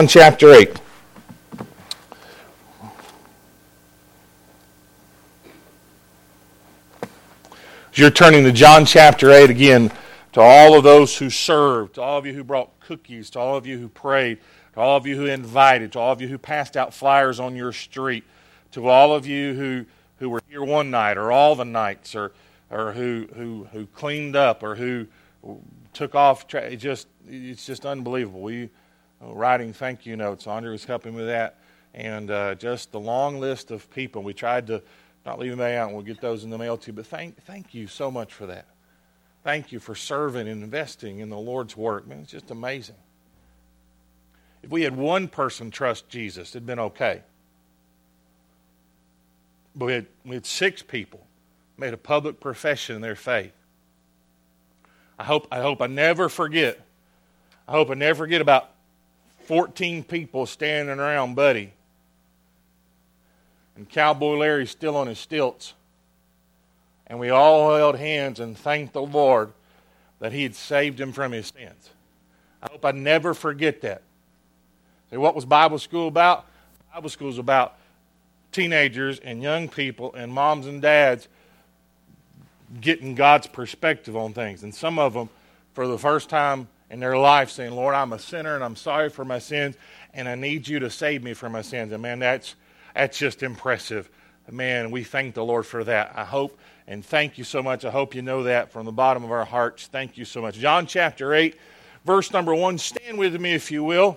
Chapter 8. As you're turning to John chapter 8 again, to all of those who served, to all of you who brought cookies, to all of you who prayed, to all of you who invited, to all of you who passed out flyers on your street, to all of you who were here one night or all the nights, or who cleaned up, or who took off. It's just unbelievable. We writing thank you notes. Andre was helping with that, and just the long list of people. We tried to not leave them out, and we'll get those in the mail too. But thank you so much for that. Thank you for serving and investing in the Lord's work. Man, it's just amazing. If we had one person trust Jesus, it'd been okay. But we had 6 people made a public profession in their faith. I hope I never forget. I hope I never forget about 14 people standing around Buddy, and Cowboy Larry's still on his stilts. And we all held hands and thanked the Lord that He had saved him from his sins. I hope I never forget that. So what was Bible school about? Bible school is about teenagers and young people and moms and dads getting God's perspective on things. And some of them, for the first time in their life, saying, Lord, I'm a sinner and I'm sorry for my sins, and I need you to save me from my sins. And man, that's just impressive. Man, we thank the Lord for that. I hope, and thank you so much. I hope you know that from the bottom of our hearts. Thank you so much. John chapter 8, verse number 1. Stand with me if you will.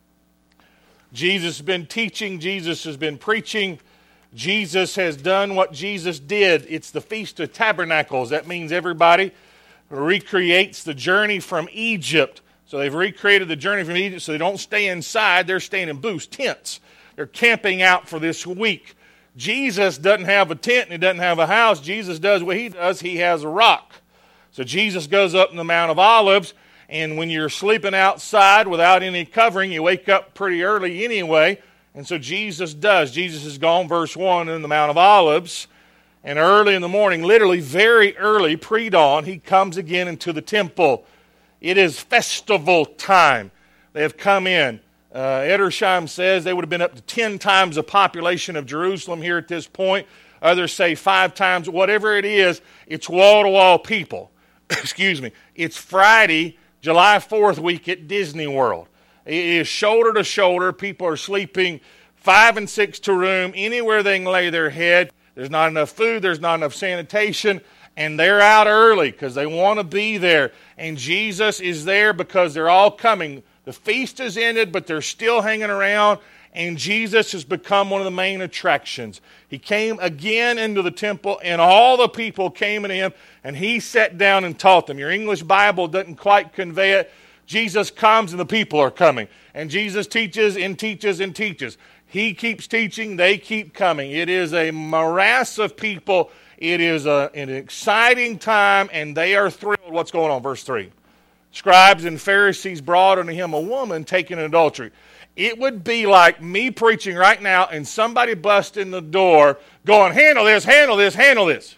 Jesus has been teaching. Jesus has been preaching. Jesus has done what Jesus did. It's the Feast of Tabernacles. That means everybody recreates the journey from Egypt. So they've recreated the journey from Egypt, so they don't stay inside. They're staying in booths, tents. They're camping out for this week. Jesus doesn't have a tent and He doesn't have a house. Jesus does what He does. He has a rock. So Jesus goes up in the Mount of Olives, and when you're sleeping outside without any covering, you wake up pretty early anyway. And so Jesus does. Jesus is gone, verse 1, in the Mount of Olives. And early in the morning, literally very early, pre-dawn, He comes again into the temple. It is festival time. They have come in. Edersheim says they would have been up to 10 times the population of Jerusalem here at this point. Others say 5 times. Whatever it is, it's wall-to-wall people. Excuse me. It's Friday, July 4th week at Disney World. It is shoulder to shoulder. People are sleeping 5 and 6 to room, anywhere they can lay their head. There's not enough food. There's not enough sanitation. And they're out early because they want to be there. And Jesus is there because they're all coming. The feast has ended, but they're still hanging around. And Jesus has become one of the main attractions. He came again into the temple, and all the people came to Him, and He sat down and taught them. Your English Bible doesn't quite convey it. Jesus comes and the people are coming. And Jesus teaches and teaches and teaches. He keeps teaching, they keep coming. It is a morass of people. It is an exciting time, and they are thrilled. What's going on? Verse 3. Scribes and Pharisees brought unto Him a woman taken in adultery. It would be like me preaching right now and somebody busting the door going, handle this, handle this, handle this.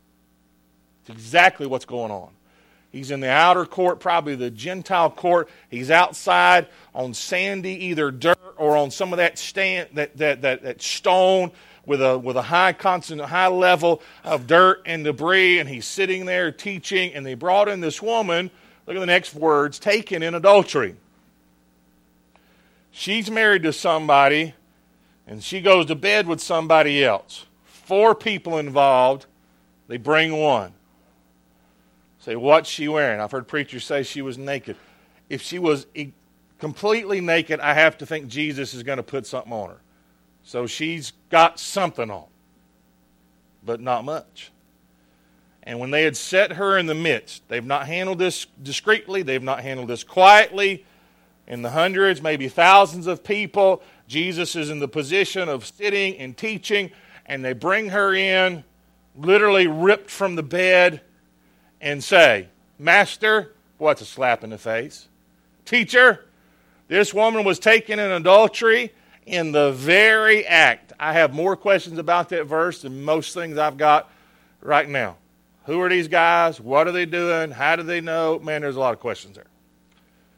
It's exactly what's going on. He's in the outer court, probably the Gentile court. He's outside on sandy, either dirt or on some of that that stone with a high level of dirt and debris, and he's sitting there teaching, and they brought in this woman, look at the next words, taken in adultery. She's married to somebody, and she goes to bed with somebody else. 4 people involved. They bring one. Say, what's she wearing? I've heard preachers say she was naked. If she was completely naked, I have to think Jesus is going to put something on her. So she's got something on, but not much. And when they had set her in the midst, they've not handled this discreetly, they've not handled this quietly. In the hundreds, maybe thousands of people, Jesus is in the position of sitting and teaching, and they bring her in, literally ripped from the bed, and say, Master, what's a slap in the face? Teacher, this woman was taken in adultery in the very act. I have more questions about that verse than most things I've got right now. Who are these guys? What are they doing? How do they know? Man, there's a lot of questions there.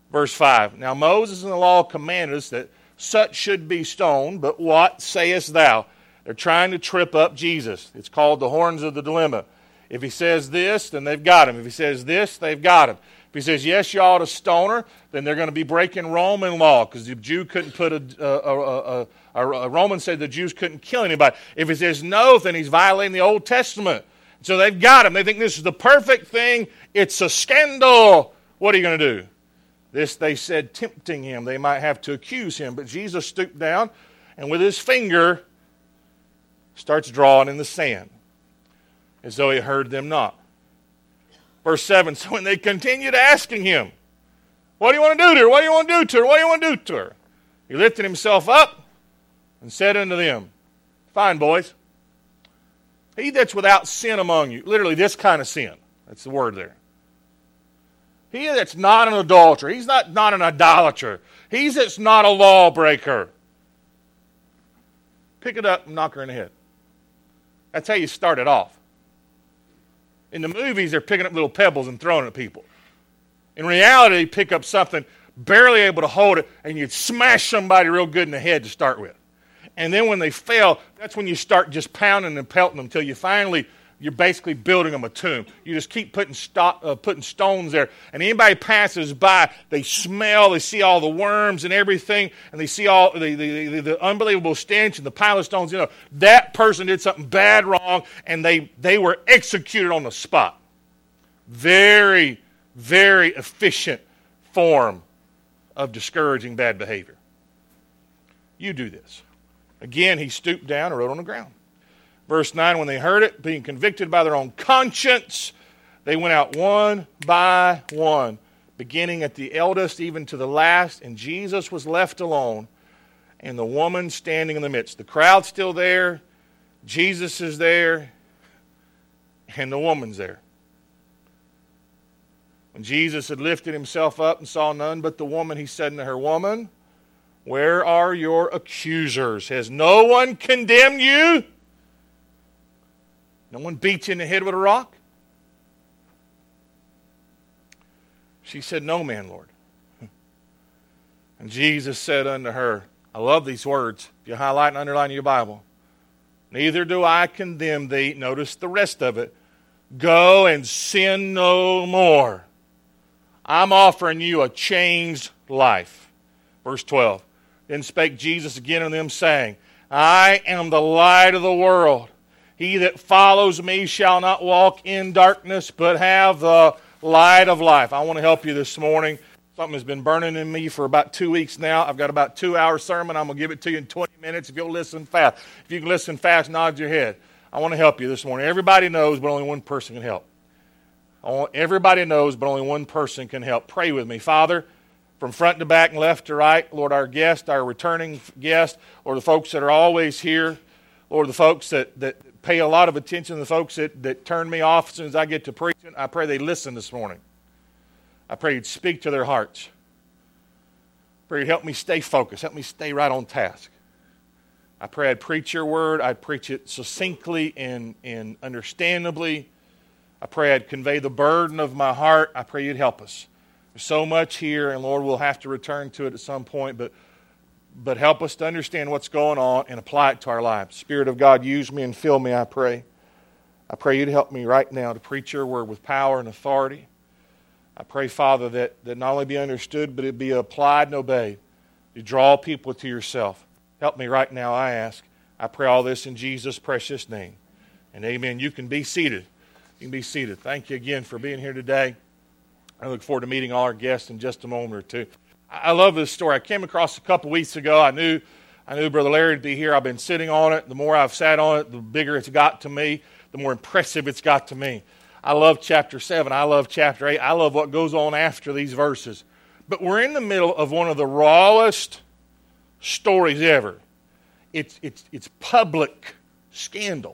Verse 5, Now Moses in the law commanded us that such should be stoned, but what sayest thou? They're trying to trip up Jesus. It's called the horns of the dilemma. If he says this, then they've got him. If he says this, they've got him. If he says, yes, you ought to stone her, then they're going to be breaking Roman law, because the Jew couldn't put a Roman said the Jews couldn't kill anybody. If he says no, then he's violating the Old Testament. So they've got him. They think this is the perfect thing. It's a scandal. What are you going to do? This, they said, tempting him. They might have to accuse him. But Jesus stooped down and with his finger starts drawing in the sand as though he heard them not. Verse 7, so when they continued asking him, what do you want to do to her? What do you want to do to her? What do you want to do to her? He lifted himself up and said unto them, fine, boys. He that's without sin among you. Literally this kind of sin. That's the word there. He that's not an adulterer. He's not an idolater. He that's not a lawbreaker. Pick it up and knock her in the head. That's how you start it off. In the movies, they're picking up little pebbles and throwing it at people. In reality, you pick up something, barely able to hold it, and you'd smash somebody real good in the head to start with. And then when they fail, that's when you start just pounding and pelting them until you're basically building them a tomb. You just keep putting stones there. And anybody passes by, they smell, they see all the worms and everything, and they see all the unbelievable stench and the pile of stones. You know, that person did something bad wrong, and they were executed on the spot. Very, very efficient form of discouraging bad behavior. You do this. Again, he stooped down and wrote on the ground. Verse 9, when they heard it, being convicted by their own conscience, they went out one by one, beginning at the eldest even to the last, and Jesus was left alone, and the woman standing in the midst. The crowd's still there, Jesus is there, and the woman's there. When Jesus had lifted himself up and saw none but the woman, he said unto her, Woman, where are your accusers? Has no one condemned you? No one beat you in the head with a rock? She said, No man, Lord. And Jesus said unto her, I love these words. If you highlight and underline your Bible. Neither do I condemn thee. Notice the rest of it. Go and sin no more. I'm offering you a changed life. Verse 12. Then spake Jesus again unto them, saying, I am the light of the world. He that follows me shall not walk in darkness, but have the light of life. I want to help you this morning. Something has been burning in me for about 2 weeks now. I've got about a 2-hour sermon. I'm going to give it to you in 20 minutes if you'll listen fast. If you can listen fast, nod your head. I want to help you this morning. Everybody knows, but only one person can help. Everybody knows, but only one person can help. Pray with me. Father, from front to back and left to right, Lord, our guest, our returning guest, or the folks that are always here, Lord, the folks that pay a lot of attention, the folks that turn me off as soon as I get to preaching, I pray they listen this morning. I pray you'd speak to their hearts. I pray you'd help me stay focused, help me stay right on task. I pray I'd preach your word, I'd preach it succinctly and understandably. I pray I'd convey the burden of my heart. I pray you'd help us. There's so much here, and Lord, we'll have to return to it at some point, but help us to understand what's going on and apply it to our lives. Spirit of God, use me and fill me, I pray. I pray you'd help me right now to preach your word with power and authority. I pray, Father, that not only be understood, but it be applied and obeyed. You draw people to yourself. Help me right now, I ask. I pray all this in Jesus' precious name. And amen. You can be seated. You can be seated. Thank you again for being here today. I look forward to meeting all our guests in just a moment or two. I love this story. I came across a couple weeks ago. I knew Brother Larry would be here. I've been sitting on it. The more I've sat on it, the bigger it's got to me, the more impressive it's got to me. I love chapter 7. I love chapter 8. I love what goes on after these verses. But we're in the middle of one of the rawest stories ever. It's public scandal.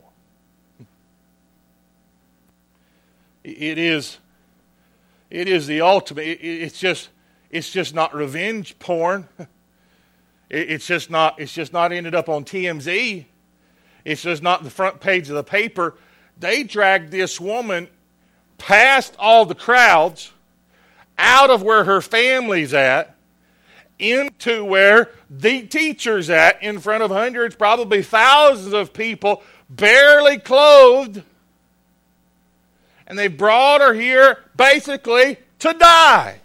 It is the ultimate. It's just not revenge porn. It's just not ended up on TMZ. It's just not the front page of the paper. They dragged this woman past all the crowds out of where her family's at into where the teacher's at in front of hundreds, probably thousands of people, barely clothed. And they brought her here basically to die.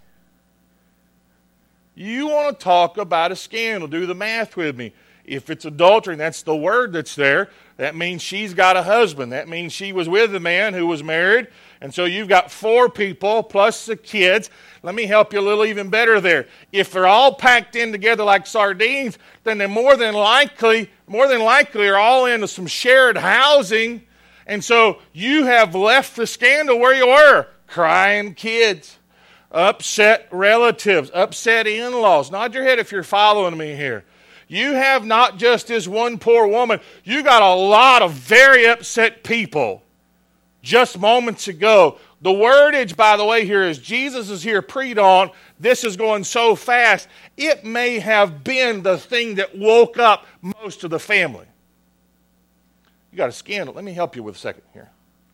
You want to talk about a scandal. Do the math with me. If it's adultery, and that's the word that's there, that means she's got a husband. That means she was with a man who was married. And so you've got 4 people plus the kids. Let me help you a little even better there. If they're all packed in together like sardines, then they more than likely are all into some shared housing. And so you have left the scandal where you were. Crying kids, upset relatives, upset in-laws. Nod your head if you're following me here. You have not just this one poor woman. You got a lot of very upset people. Just moments ago. The wordage, by the way, here is Jesus is here pre-dawn. This is going so fast. It may have been the thing that woke up most of the family. You got a scandal. Let me help you with a second here.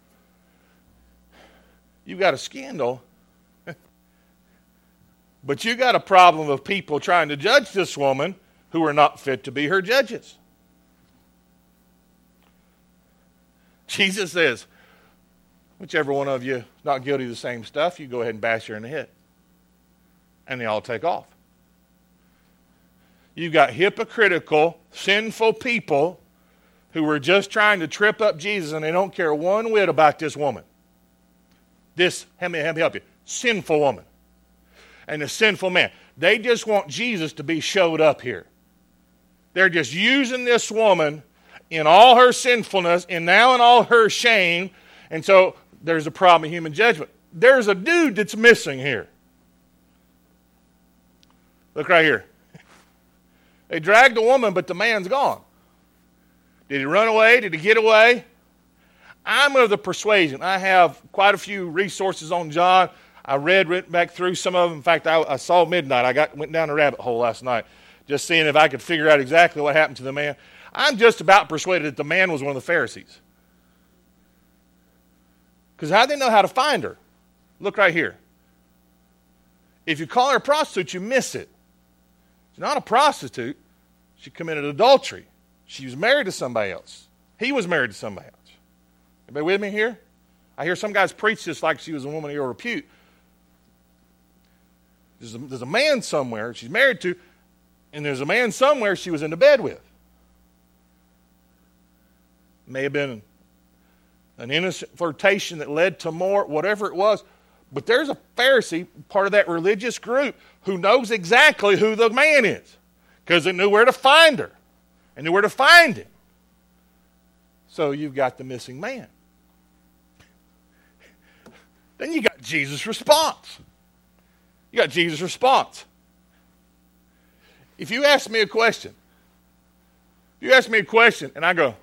You got a scandal, but you got a problem of people trying to judge this woman who are not fit to be her judges. Jesus says, whichever one of you is not guilty of the same stuff, you go ahead and bash her in the head. And they all take off. You've got hypocritical, sinful people who were just trying to trip up Jesus, and they don't care one whit about this woman. This, let me help you, sinful woman. And the sinful man. They just want Jesus to be showed up here. They're just using this woman in all her sinfulness and now in all her shame. And so there's a problem in human judgment. There's a dude that's missing here. Look right here. They dragged the woman, but the man's gone. Did he run away? Did he get away? I'm of the persuasion. I have quite a few resources on John. I went back through some of them. In fact, I saw midnight. Went down a rabbit hole last night, just seeing if I could figure out exactly what happened to the man. I'm just about persuaded that the man was one of the Pharisees. Because how did they know how to find her? Look right here. If you call her a prostitute, you miss it. She's not a prostitute. She committed adultery. She was married to somebody else. He was married to somebody else. Everybody with me here? I hear some guys preach this like she was a woman of ill repute. There's a man somewhere she's married to, and there's a man somewhere she was in the bed with. May have been an innocent flirtation that led to more, whatever it was. But there's a Pharisee, part of that religious group, who knows exactly who the man is because they knew where to find her and knew where to find him. So you've got the missing man. Then you got Jesus' response. You got Jesus' response. If you ask me a question, and I go,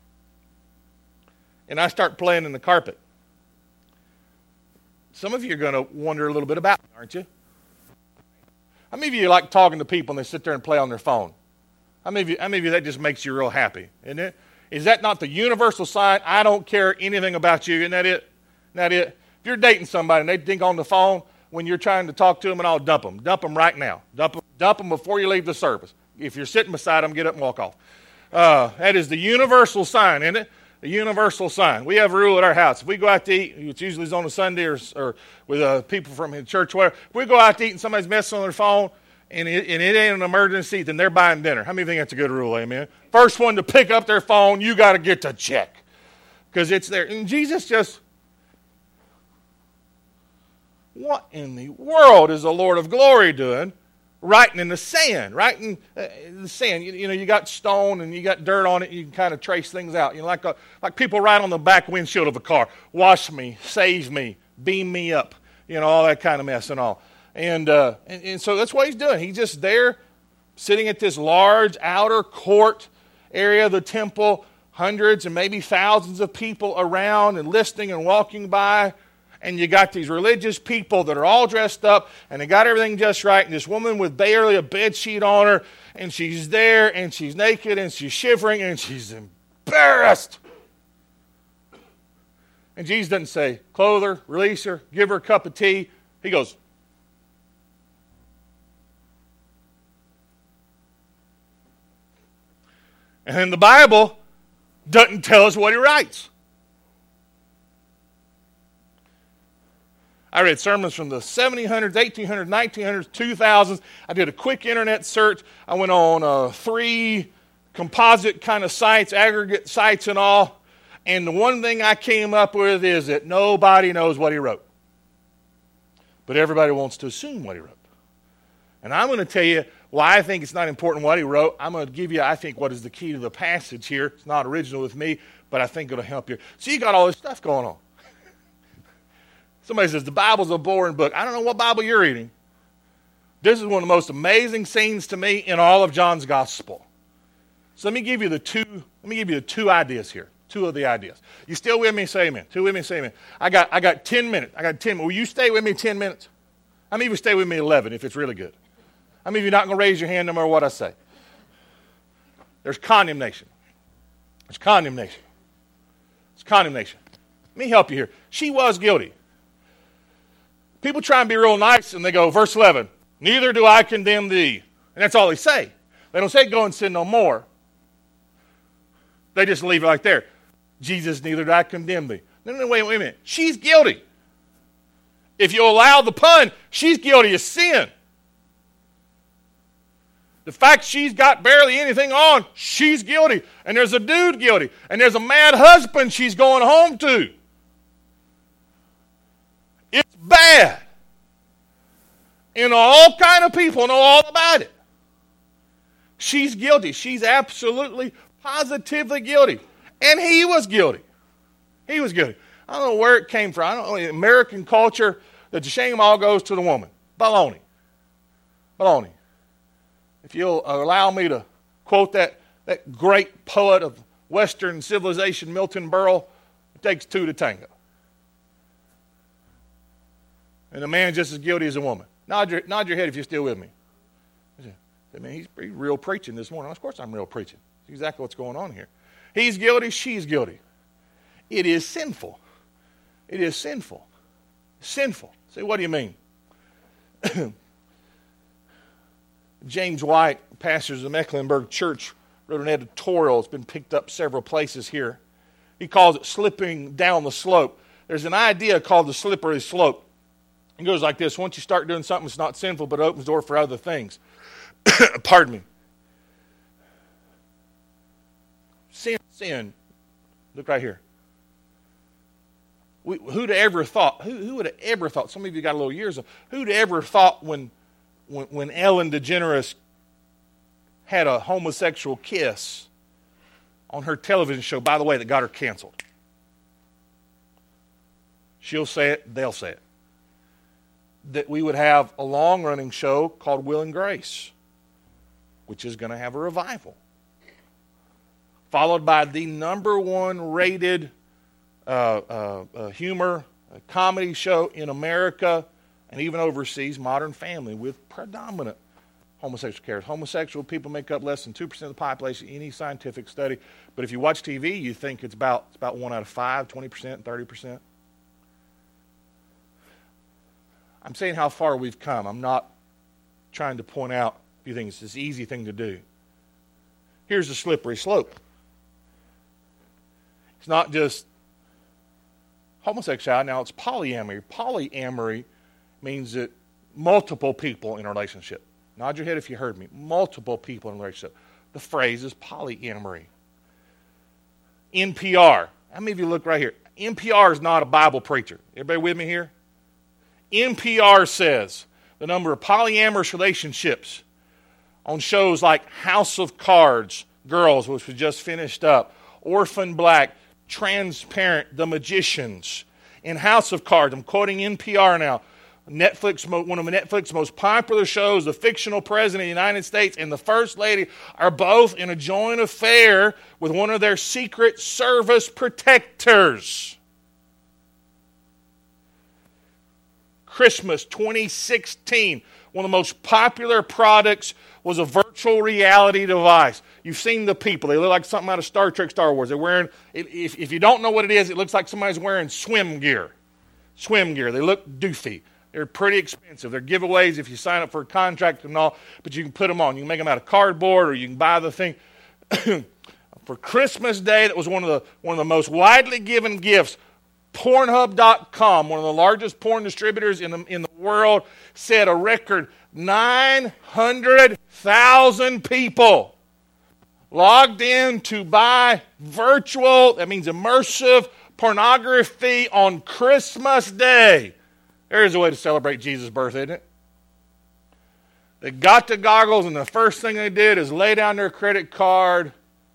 and I start playing in the carpet, some of you are going to wonder a little bit about me, aren't you? How many of you like talking to people and they sit there and play on their phone? How many of you that just makes you real happy, isn't it? Is that not the universal sign? I don't care anything about you. Isn't that it? Isn't that it? If you're dating somebody and they think on the phone when you're trying to talk to them, and I'll dump them. Dump them right now. Dump them before you leave the service. If you're sitting beside them, get up and walk off. That is the universal sign, isn't it? The universal sign. We have a rule at our house. If we go out to eat, which usually is on a Sunday or with people from the church, whatever, if we go out to eat and somebody's messing on their phone and it ain't an emergency, then they're buying dinner. How many think that's a good rule, amen? First one to pick up their phone, you got to get the check because it's there. And Jesus just, what in the world is the Lord of glory doing? Writing in the sand, writing the sand. You know, you got stone and you got dirt on it. You can kind of trace things out. You know, like people write on the back windshield of a car, "Wash me, save me, beam me up." You know, all that kind of mess and all. And so that's what he's doing. He's just there, sitting at this large outer court area of the temple, hundreds and maybe thousands of people around and listening and walking by. And you got these religious people that are all dressed up, and they got everything just right. And this woman with barely a bed sheet on her, and she's there, and she's naked, and she's shivering, and she's embarrassed. And Jesus doesn't say, clothe her, release her, give her a cup of tea. He goes, And then the Bible doesn't tell us what he writes. I read sermons from the 1700s, 1800s, 1900s, 2000s. I did a quick internet search. I went on 3 composite kind of sites, aggregate sites and all. And the one thing I came up with is that nobody knows what he wrote. But everybody wants to assume what he wrote. And I'm going to tell you why I think it's not important what he wrote. I'm going to give you, I think, what is the key to the passage here. It's not original with me, but I think it'll help you. So you got all this stuff going on. Somebody says, the Bible's a boring book. I don't know what Bible you're reading. This is one of the most amazing scenes to me in all of John's gospel. So let me give you the two ideas here. 2 of the ideas. You still with me? Say amen. 2 with me? Say amen. I got 10 minutes. I got 10 minutes. Will you stay with me 10 minutes? How many of you stay with me 11 if it's really good? How many of you not going to raise your hand no matter what I say? There's condemnation. There's condemnation. It's condemnation. Let me help you here. She was guilty. People try and be real nice, and they go, verse 11, neither do I condemn thee. And that's all they say. They don't say, go and sin no more. They just leave it right there. Jesus, neither do I condemn thee. No, wait a minute. She's guilty. If you allow the pun, she's guilty of sin. The fact she's got barely anything on, she's guilty. And there's a dude guilty. And there's a mad husband she's going home to. It's bad. And all kind of people know all about it. She's guilty. She's absolutely, positively guilty. And he was guilty. He was guilty. I don't know where it came from. I don't know, American culture, that the shame all goes to the woman. Baloney. Baloney. If you'll allow me to quote that great poet of Western civilization, Milton Berle, it takes 2 to tango. And a man's just as guilty as a woman. Nod your head if you're still with me. I mean, he's real preaching this morning. Of course I'm real preaching. That's exactly what's going on here. He's guilty, she's guilty. It is sinful. It is sinful. Sinful. Say, what do you mean? James White, pastor of the Mecklenburg Church, wrote an editorial. It's been picked up several places here. He calls it slipping down the slope. There's an idea called the slippery slope. It goes like this. Once you start doing something that's not sinful, but it opens the door for other things. Pardon me. Sin. Look right here. Who'd have ever thought? Who would have ever thought? Some of you got a little years of. Who'd have ever thought when Ellen DeGeneres had a homosexual kiss on her television show, by the way, that got her canceled? She'll say it, they'll say it. That we would have a long-running show called Will and Grace, which is going to have a revival, followed by the #1 rated humor comedy show in America and even overseas, Modern Family, with predominant homosexual characters. Homosexual people make up less than 2% of the population in any scientific study. But if you watch TV, you think it's about 1 out of 5, 20%, 30%. I'm saying how far we've come. I'm not trying to point out a few things. It's this easy thing to do. Here's the slippery slope. It's not just homosexuality. Now it's polyamory. Polyamory means that multiple people in a relationship. Nod your head if you heard me. Multiple people in a relationship. The phrase is polyamory. NPR. How many of you look right here? NPR is not a Bible preacher. Everybody with me here? NPR says the number of polyamorous relationships on shows like House of Cards, Girls, which was just finished up, Orphan Black, Transparent, The Magicians. In House of Cards, I'm quoting NPR now, Netflix, one of Netflix's most popular shows, the fictional president of the United States and the First Lady are both in a joint affair with one of their Secret Service protectors. Christmas 2016, one of the most popular products was a virtual reality device. You've seen the people. They look like something out of Star Trek, Star Wars. They're wearing, if you don't know what it is, it looks like somebody's wearing swim gear. Swim gear. They look doofy. They're pretty expensive. They're giveaways if you sign up for a contract and all, but you can put them on. You can make them out of cardboard or you can buy the thing. For Christmas Day, that was one of the most widely given gifts. Pornhub.com, one of the largest porn distributors in the world, said a record 900,000 people logged in to buy virtual, that means immersive, pornography on Christmas Day. There's a way to celebrate Jesus' birth, isn't it? They got the goggles, and the first thing they did is lay down their credit card.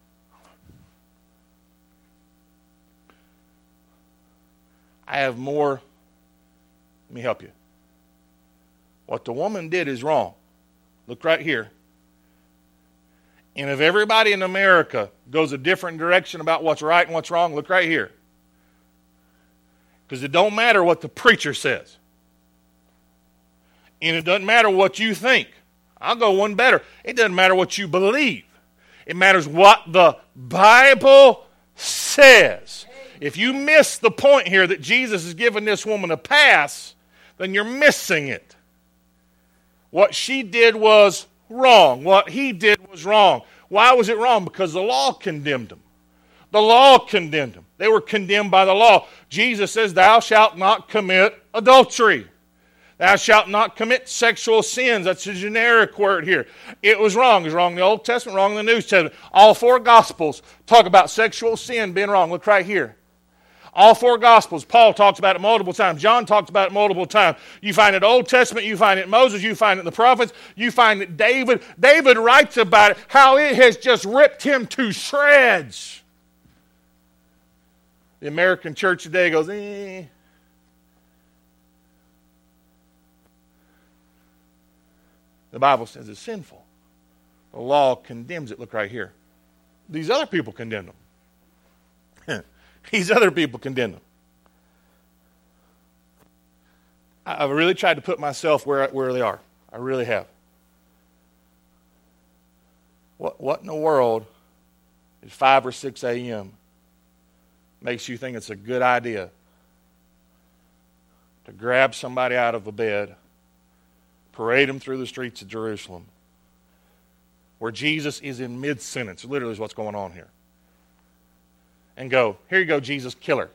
I have more. Let me help you. What the woman did is wrong. Look right here. And if everybody in America goes a different direction about what's right and what's wrong, look right here. Because it don't matter what the preacher says. And it doesn't matter what you think. I'll go one better. It doesn't matter what you believe. It matters what the Bible says. If you miss the point here that Jesus is giving this woman a pass, then you're missing it. What she did was wrong. What he did was wrong. Why was it wrong? Because the law condemned them. The law condemned them. They were condemned by the law. Jesus says, thou shalt not commit adultery. Thou shalt not commit sexual sins. That's a generic word here. It was wrong. It was wrong in the Old Testament, wrong in the New Testament. All four Gospels talk about sexual sin being wrong. Look right here. All four Gospels, Paul talks about it multiple times. John talks about it multiple times. You find it in the Old Testament, you find it in Moses, you find it in the prophets, you find it David. David writes about it, how it has just ripped him to shreds. The American church today goes, The Bible says it's sinful. The law condemns it. Look right here. These other people condemn them. These other people condemn them. I've really tried to put myself where they are. I really have. What in the world at 5 or 6 a.m. makes you think it's a good idea to grab somebody out of a bed, parade them through the streets of Jerusalem, where Jesus is in mid-sentence, literally is what's going on here, and go, here you go, Jesus, kill her.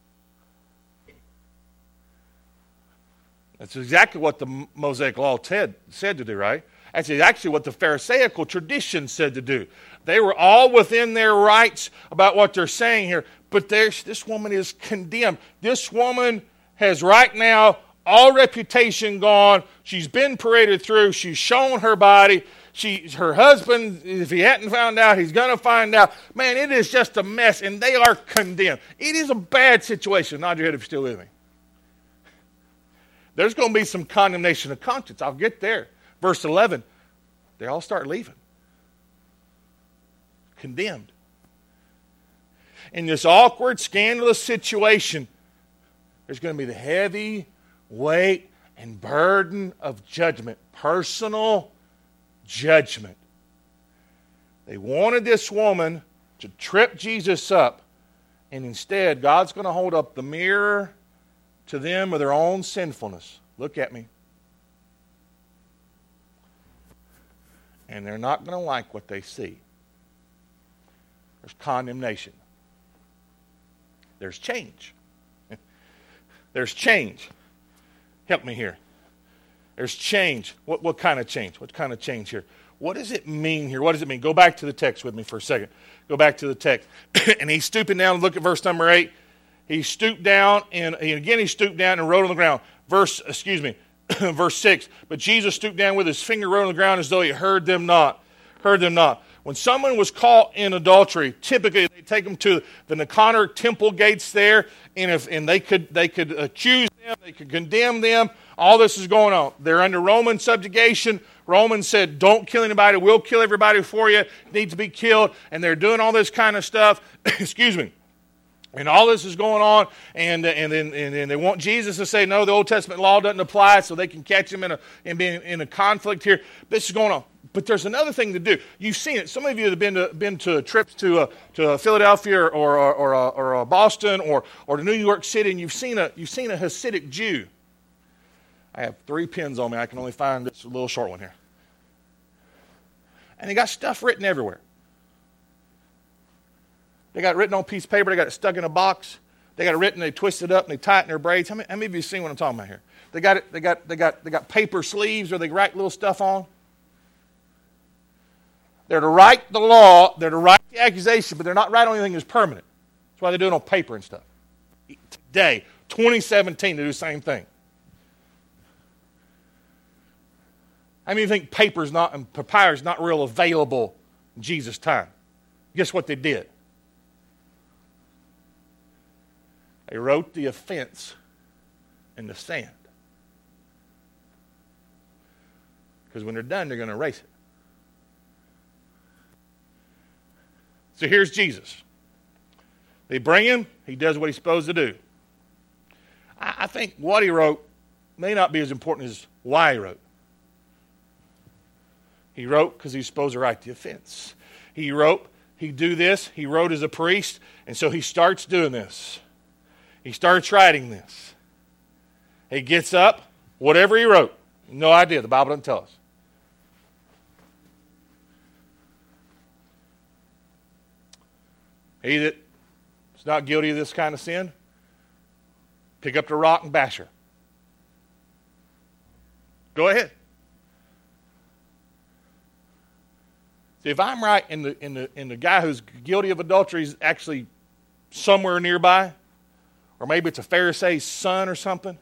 That's exactly what the Mosaic Law said to do, right? That's actually what the Pharisaical tradition said to do. They were all within their rights about what they're saying here, but this woman is condemned. This woman has right now all reputation gone. She's been paraded through. She's shown her body. Her husband, if he hadn't found out, he's going to find out. Man, it is just a mess, and they are condemned. It is a bad situation. Nod your head if you're still with me. There's going to be some condemnation of conscience. I'll get there. Verse 11, they all start leaving. Condemned. In this awkward, scandalous situation, there's going to be the heavy weight and burden of judgment. Personal judgment. They wanted this woman to trip Jesus up, and instead God's going to hold up the mirror to them of their own sinfulness. Look at me. And they're not going to like what they see. There's condemnation. There's change. There's change. Help me here. There's change. What kind of change? What kind of change here? What does it mean here? What does it mean? Go back to the text with me for a second. Go back to the text. And he's stooping down. Look at verse number 8. He stooped down, and again he stooped down and wrote on the ground. Verse 6. But Jesus stooped down with his finger, wrote on the ground as though he heard them not. Heard them not. When someone was caught in adultery, typically they take them to the Nicanor temple gates there, and they could accuse them, they could condemn them. All this is going on. They're under Roman subjugation. Romans said, don't kill anybody. We'll kill everybody for you. Need to be killed. And they're doing all this kind of stuff. Excuse me. And all this is going on, and then they want Jesus to say, no, the Old Testament law doesn't apply, so they can catch him in a conflict here. This is going on. But there's another thing to do. You've seen it. Some of you have been to trips to Philadelphia or Boston or to New York City, and you've seen a Hasidic Jew. I have 3 pens on me. I can only find this little short one here. And they got stuff written everywhere. They got it written on a piece of paper. They got it stuck in a box. They got it written. They twist it up and they tie it in their braids. How many of you seen what I'm talking about here? They got it. They got paper sleeves where they write little stuff on. They're to write the law. They're to write the accusation, but they're not write on anything that's permanent. That's why they do it on paper and stuff. Today, 2017, they do the same thing. How many think papyrus not real available in Jesus' time? Guess what they did? They wrote the offense in the sand. Because when they're done, they're going to erase it. So here's Jesus. They bring him. He does what he's supposed to do. I think what he wrote may not be as important as why he wrote. He wrote because he's supposed to write the offense. He wrote, he'd do this. He wrote as a priest, and so he starts doing this. He starts writing this. He gets up, whatever he wrote. No idea. The Bible doesn't tell us. He that is not guilty of this kind of sin, pick up the rock and bash her. Go ahead. See, if I'm right, and the guy who's guilty of adultery is actually somewhere nearby, or maybe it's a Pharisee's son or something,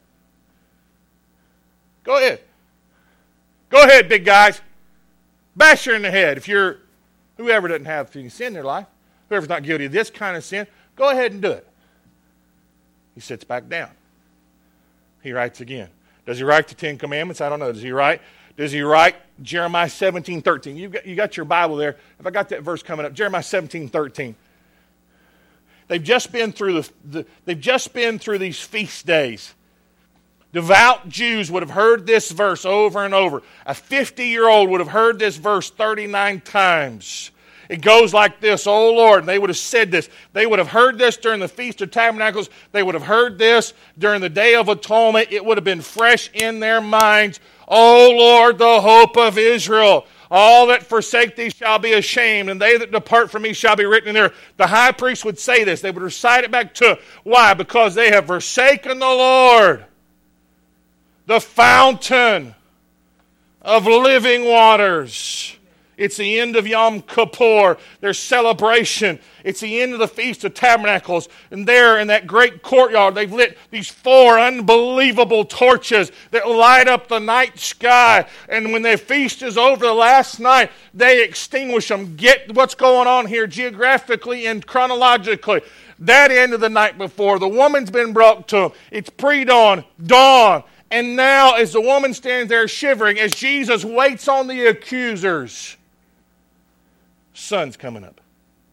go ahead. Go ahead, big guys. Bash her in the head. If you're whoever doesn't have any sin in their life, whoever's not guilty of this kind of sin, go ahead and do it. He sits back down. He writes again. Does he write the Ten Commandments? I don't know. Does he write Jeremiah 17:13? You got your Bible there. If I got that verse coming up, Jeremiah 17:13. They've just been through these feast days. Devout Jews would have heard this verse over and over. A 50-year-old would have heard this verse 39 times. It goes like this, "Oh Lord," and they would have said this. They would have heard this during the Feast of Tabernacles. They would have heard this during the Day of Atonement. It would have been fresh in their minds. "O Lord, the hope of Israel. All that forsake thee shall be ashamed, and they that depart from me shall be written in there." The high priest would say this. They would recite it back to him. Why? Because they have forsaken the Lord, the fountain of living waters. It's the end of Yom Kippur, their celebration. It's the end of the Feast of Tabernacles. And there in that great courtyard, they've lit these 4 unbelievable torches that light up the night sky. And when their feast is over the last night, they extinguish them. Get what's going on here geographically and chronologically. That end of the night before, the woman's been brought to them. It's pre-dawn, dawn. And now as the woman stands there shivering, as Jesus waits on the accusers, sun's coming up.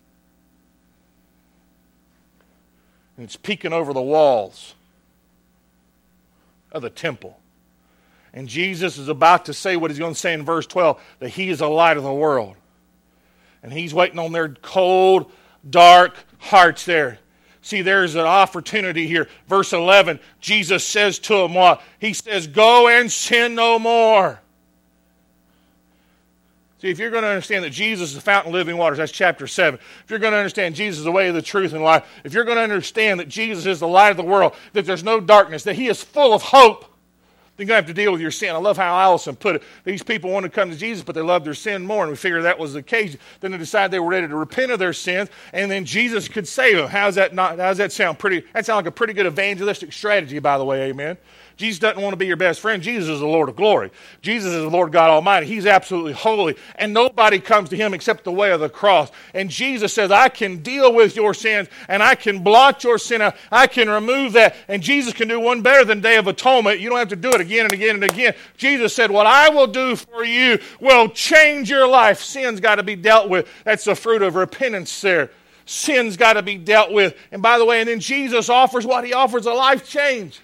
And it's peeking over the walls of the temple. And Jesus is about to say what he's going to say in verse 12, that he is the light of the world. And he's waiting on their cold, dark hearts there. See, there's an opportunity here. Verse 11, Jesus says to them what? He says, "Go and sin no more." See, if you're going to understand that Jesus is the fountain of living waters, that's chapter 7. If you're going to understand Jesus is the way, the truth, and life, if you're going to understand that Jesus is the light of the world, that there's no darkness, that he is full of hope, then you're going to have to deal with your sin. I love how Allison put it. These people wanted to come to Jesus, but they loved their sin more, and we figured that was the case. Then they decided they were ready to repent of their sins, and then Jesus could save them. How's that sound? That sounds like a pretty good evangelistic strategy, by the way, amen? Jesus doesn't want to be your best friend. Jesus is the Lord of glory. Jesus is the Lord God Almighty. He's absolutely holy. And nobody comes to him except the way of the cross. And Jesus says, I can deal with your sins, and I can blot your sin out. I can remove that. And Jesus can do one better than Day of Atonement. You don't have to do it again and again and again. Jesus said, what I will do for you will change your life. Sin's got to be dealt with. That's the fruit of repentance there. Sin's got to be dealt with. And by the way, and then Jesus offers what? He offers a life change.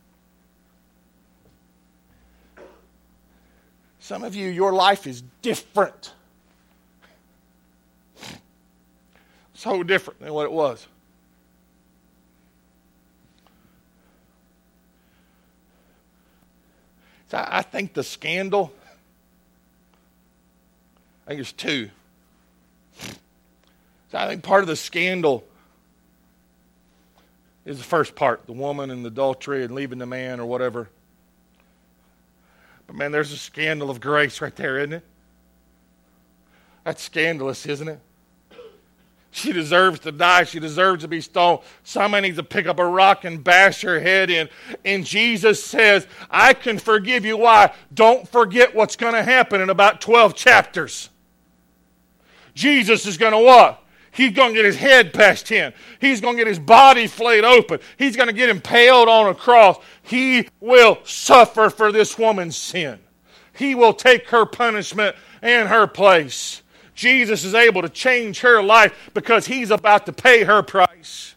Some of you, your life is different. So different than what it was. So I think the scandal, I think there's two. So I think part of the scandal is the first part, the woman and the adultery and leaving the man or whatever. But man, there's a scandal of grace right there, isn't it? That's scandalous, isn't it? She deserves to die. She deserves to be stoned. Somebody needs to pick up a rock and bash her head in. And Jesus says, I can forgive you. Why? Don't forget what's going to happen in about 12 chapters. Jesus is going to what? He's going to get his head bashed in. He's going to get his body flayed open. He's going to get impaled on a cross. He will suffer for this woman's sin. He will take her punishment in her place. Jesus is able to change her life because he's about to pay her price.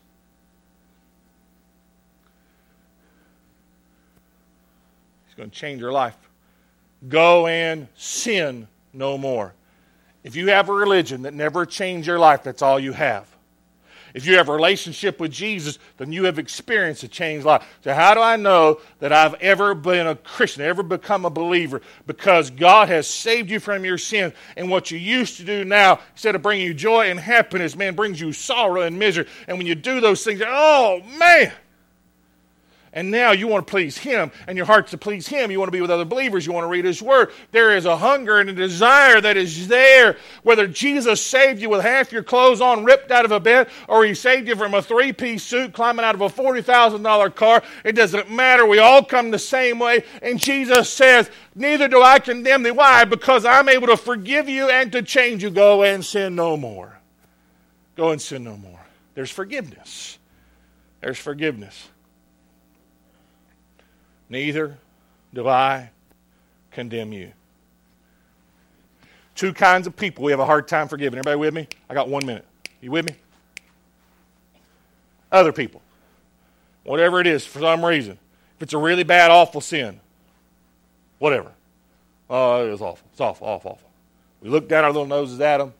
He's going to change her life. Go and sin no more. If you have a religion that never changed your life, that's all you have. If you have a relationship with Jesus, then you have experienced a changed life. So how do I know that I've ever been a Christian, ever become a believer? Because God has saved you from your sins. And what you used to do now, instead of bringing you joy and happiness, man, brings you sorrow and misery. And when you do those things, oh, man. And now you want to please him, and your heart's to please him. You want to be with other believers. You want to read his word. There is a hunger and a desire that is there. Whether Jesus saved you with half your clothes on, ripped out of a bed, or he saved you from a three-piece suit, climbing out of a $40,000 car, it doesn't matter. We all come the same way. And Jesus says, neither do I condemn thee. Why? Because I'm able to forgive you and to change you. Go and sin no more. Go and sin no more. There's forgiveness. There's forgiveness. Neither do I condemn you. Two kinds of people we have a hard time forgiving. Everybody with me? I got 1 minute. You with me? Other people. Whatever it is, for some reason. If it's a really bad, awful sin. Whatever. Oh, it was awful. It's awful, awful, awful. We look down our little noses at them.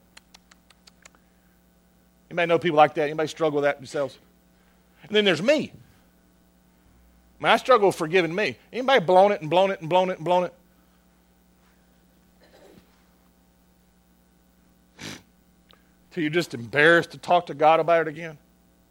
Anybody know people like that? Anybody struggle with that themselves? And then there's me. I struggle with forgiving me. Anybody blown it and blown it and blown it and blown it? Till you're just embarrassed to talk to God about it again?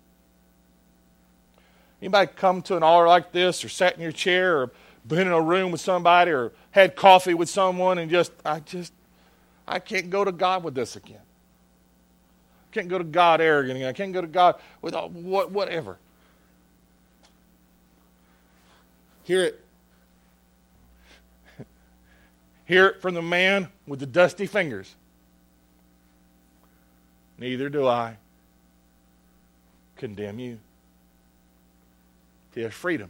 Anybody come to an altar like this, or sat in your chair, or been in a room with somebody, or had coffee with someone and I can't go to God with this again. I can't go to God arrogant again. I can't go to God with whatever. Hear it. Hear it from the man with the dusty fingers. Neither do I condemn you. There's freedom.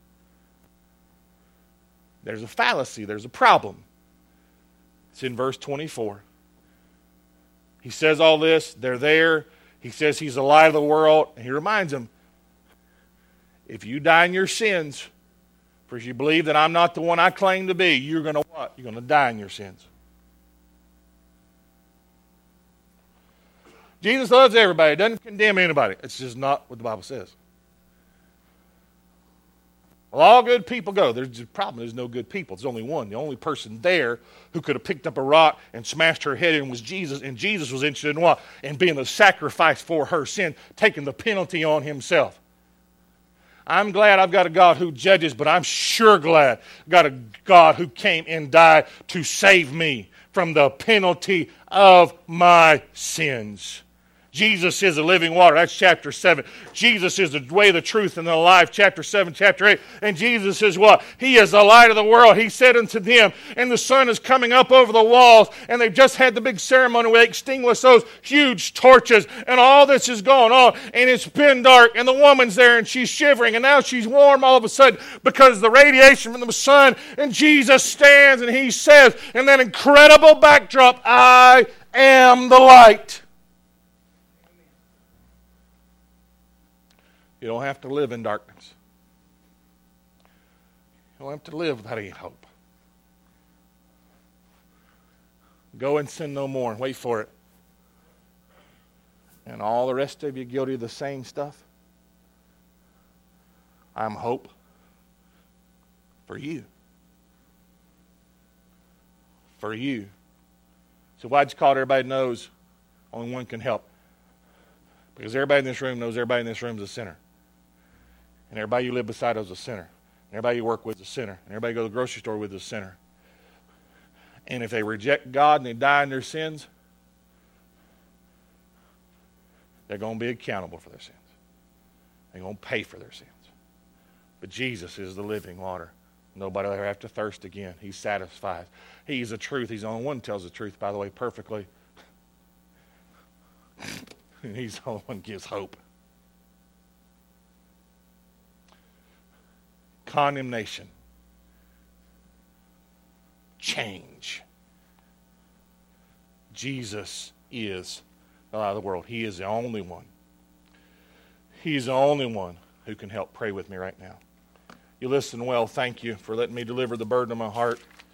There's a fallacy. There's a problem. It's in verse 24. He says all this. They're there. He says he's the light of the world. And he reminds them, if you die in your sins, for if you believe that I'm not the one I claim to be, you're going to what? You're going to die in your sins. Jesus loves everybody. He doesn't condemn anybody. It's just not what the Bible says. Well, all good people go. There's a problem. There's no good people. There's only one. The only person there who could have picked up a rock and smashed her head in was Jesus. And Jesus was interested in what? In being the sacrifice for her sin, taking the penalty on himself. I'm glad I've got a God who judges, but I'm sure glad I've got a God who came and died to save me from the penalty of my sins. Jesus is the living water. That's chapter 7. Jesus is the way, the truth, and the life. Chapter 7, chapter 8. And Jesus is what? He is the light of the world. He said unto them, and the sun is coming up over the walls, and they've just had the big ceremony where they extinguish those huge torches, and all this is going on, and it's been dark, and the woman's there, and she's shivering, and now she's warm all of a sudden because of the radiation from the sun, and Jesus stands, and he says, in that incredible backdrop, I am the light. You don't have to live in darkness. You don't have to live without any hope. Go and sin no more and wait for it. And all the rest of you guilty of the same stuff. I'm hope for you. For you. So why just call it everybody knows only one can help? Because everybody in this room knows everybody in this room is a sinner. And everybody you live beside is a sinner. And everybody you work with is a sinner. And everybody you go to the grocery store with is a sinner. And if they reject God and they die in their sins, they're going to be accountable for their sins. They're going to pay for their sins. But Jesus is the living water. Nobody will ever have to thirst again. He satisfies. He's the truth. He's the only one who tells the truth, by the way, perfectly. And he's the only one who gives hope. Condemnation. Change. Jesus is the light of the world. He is the only one. He's the only one who can help. Pray with me right now. You listen well. Thank you for letting me deliver the burden of my heart.